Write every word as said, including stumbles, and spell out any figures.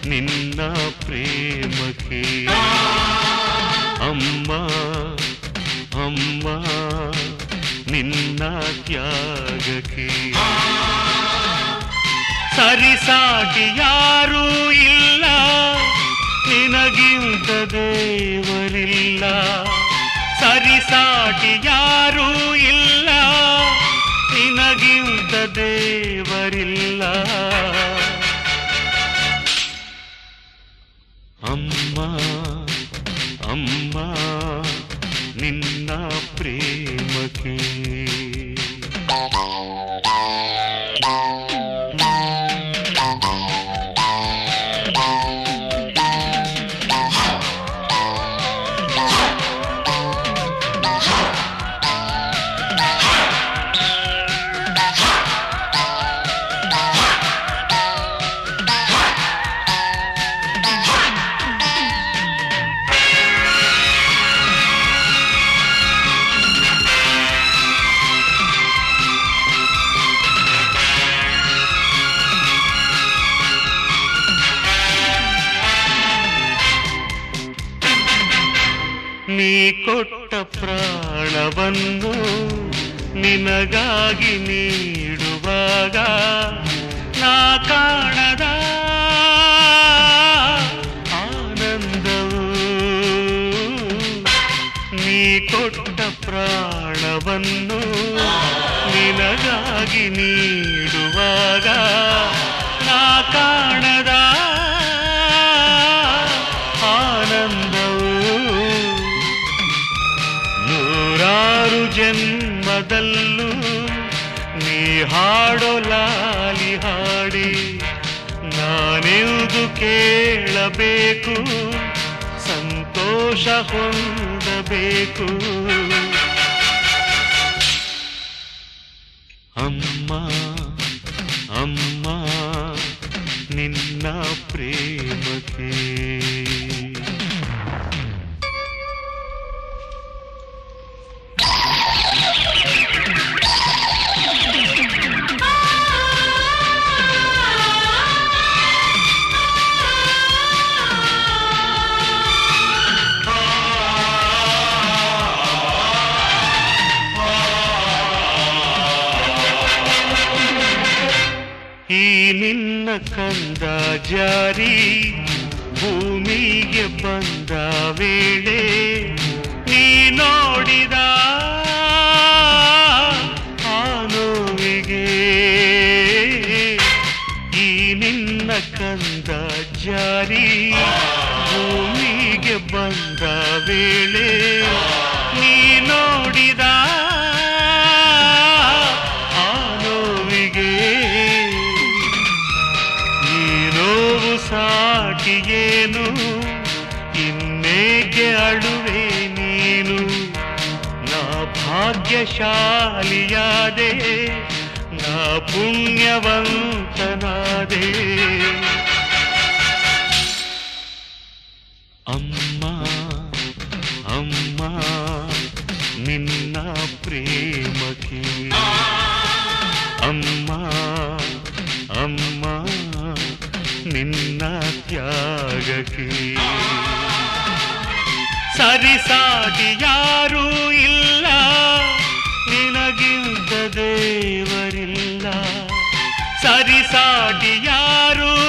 ನಿನ್ನ ಪ್ರೇಮಕ್ಕೆ ಅಮ್ಮ ಅಮ್ಮ ನಿನ್ನ ತ್ಯಾಗಕ್ಕೆ ಸರಿಸಾಟಿ ಯಾರೂ ಇಲ್ಲ ನಿನಗಿಂತ ದೇವರಿಲ್ಲ ಸರಿಸಾಟಿ ಯಾರೂ ಇಲ್ಲ ನಿನಗಿಂತ ದೇವರಿಲ್ಲ ಅಮ್ಮ ಅಮ್ಮ ನಿನ್ನ ಪ್ರೇಮಕ್ಕೆ ನೀ ಕೊಟ್ಟ ಪ್ರಾಣವನ್ನು ನಿನಗಾಗಿ ನೀಡುವಾಗ ನಾ ಕಾಣದ ಆನಂದವು ನೀ ಕೊಟ್ಟ ಪ್ರಾಣವನ್ನು ನಿನಗಾಗಿ ನೀಡುವಾಗ ನಾ ಕಾಣದ ನೂರಾರು ಜನ್ಮದಲ್ಲೂ ನೀ ಹಾಡೋ ಲಾಲಿ ಹಾಡಿ ನಾನೆಂದು ಕೇಳಬೇಕು ಸಂತೋಷ ಹೊಂದಬೇಕು ಅಮ್ಮ ಅಮ್ಮ ನಿನ್ನ ಪ್ರೇಮಕ್ಕೆ ಈ ನಿನ್ನ ಕಂದ ಜಾರಿ ಭೂಮಿಗೆ ಬಂದ ವೇಳೆ ನೀ ನೋಡಿದ ಆ ನೋವಿಗೆ ಈ ನಿನ್ನ ಕಂದ ಜಾರಿ ಭೂಮಿಗೆ ಬಂದ ವೇಳೆ ನೀ ನೋಡಿದ ಸಾಟಿಯೇನು ಇನ್ನೇಕೆ ಅಳುವೆ ನೀನು ನಾ ಭಾಗ್ಯಶಾಲಿಯಾದೆ ನಾ ಪುಣ್ಯವಂತನಾದೆ ಅಮ್ಮ ಅಮ್ಮ ನಿನ್ನ ಪ್ರೇಮಕ್ಕೆ ಅಮ್ಮ ಅಮ್ಮ ನಿನ್ನ ತ್ಯಾಗಕ್ಕೆ ಸರಿಸಾಟಿ ಯಾರೂ ಇಲ್ಲ ನಿನಗಿಂತ ದೇವರಿಲ್ಲ ಸರಿಸಾಟಿ ಯಾರೂ